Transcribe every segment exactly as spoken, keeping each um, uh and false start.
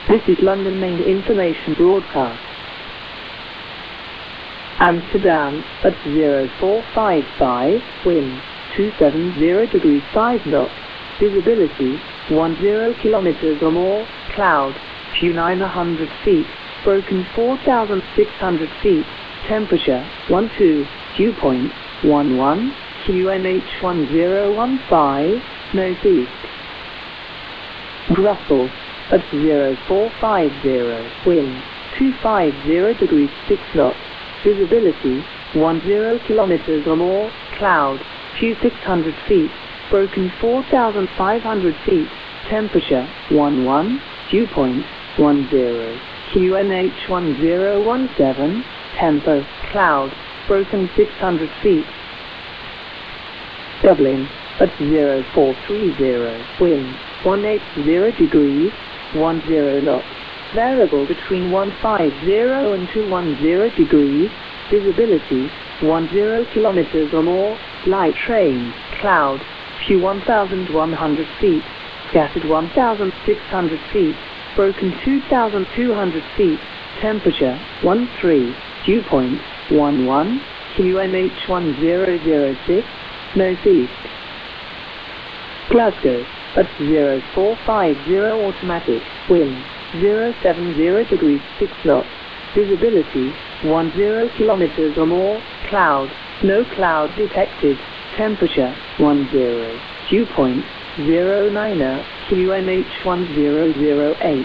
This is London Main Information Broadcast. Amsterdam at zero four five five, wind two seven zero degrees five knots, visibility one zero kilometers or more, cloud few nine hundred feet, broken four thousand six hundred feet, temperature one two, dew point one one, Q N H one zero one five, northeast. Brussels at zero four five zero, wind two five zero degrees six knots, visibility one zero kilometers or more, cloud few six hundred feet, broken four thousand five hundred feet, temperature one one, dew point one zero, Q N H one zero one seven, tempo cloud, broken six hundred feet. Dublin at zero four three zero, wind one eighty degrees, one zero knots, variable between one fifty and two ten degrees, visibility one zero kilometers or more, light rain, cloud, few one thousand one hundred feet, scattered one thousand six hundred feet, broken two thousand two hundred feet, temperature one three, dew point one one, Q N H one zero zero six, northeast. Glasgow at zero four five zero, automatic, wind zero seven zero degrees six knots, visibility one zero kilometers or more, cloud, no cloud detected, temperature one zero, dew point zero nine, Q N H one zero zero eight.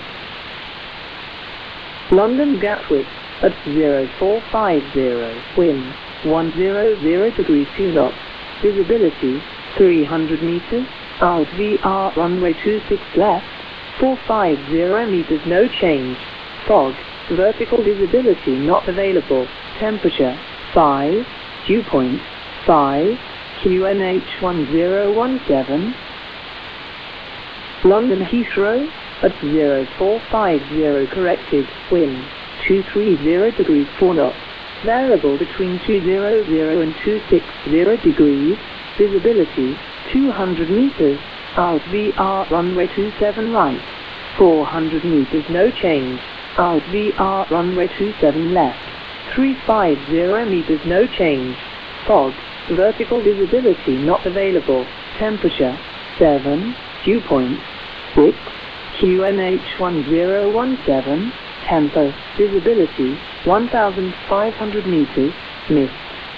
London Gatwick at zero four five zero, wind one zero zero degrees two knots, visibility three hundred meters, R V R runway two six left, four five zero meters, no change, fog, vertical visibility not available, temperature five, dew point five, Q N H one zero one seven. London Heathrow at zero four five zero, corrected, wind two three zero degrees four knots, variable between two hundred and two sixty degrees, visibility two hundred meters, R V R runway two seven right, four hundred meters, no change, R V R runway two seven left, three fifty meters, no change, fog, vertical visibility not available, temperature seven, dew point six, Q N H one zero one seven, tempo, visibility one thousand five hundred meters, mist.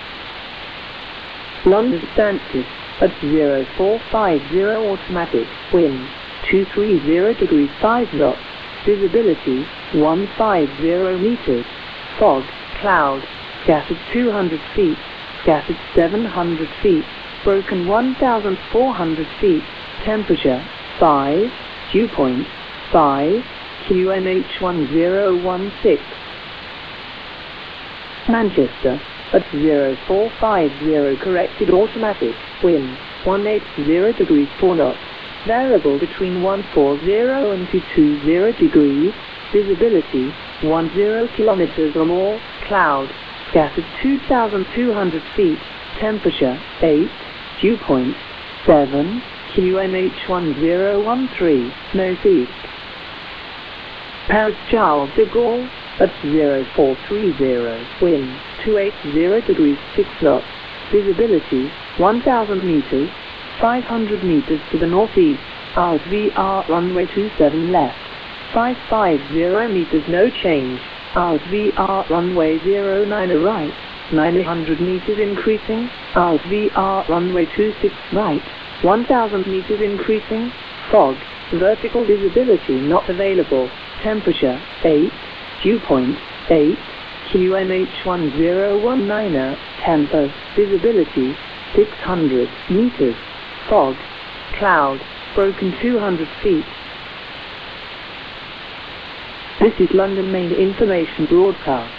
London Stansted at zero four five zero, automatic, wind two three zero degrees five knots, visibility one fifty meters, fog, cloud, scattered two hundred feet, scattered seven hundred feet, broken one thousand four hundred feet, temperature five, dew point five, Q N H one zero one six. Manchester at zero four five zero, corrected, automatic, wind one eighty degrees four knots, variable between one forty and two twenty degrees, visibility one zero kilometers or more, cloud, scattered two thousand two hundred feet, temperature eight, dew point seven, Q N H one zero one three, northeast. Paris Charles de Gaulle at zero four three zero, wind two eighty degrees six knots, visibility one thousand meters, five hundred meters to the northeast, R V R runway two seven left, five fifty meters, no change, R V R runway zero nine right, nine hundred meters increasing, R V R runway two six right, one thousand meters increasing, fog, vertical visibility not available, temperature eight, dew point eight, Q N H one zero one nine, tempo, visibility six hundred meters, fog, cloud, broken two hundred feet. This is London Main Information Broadcast.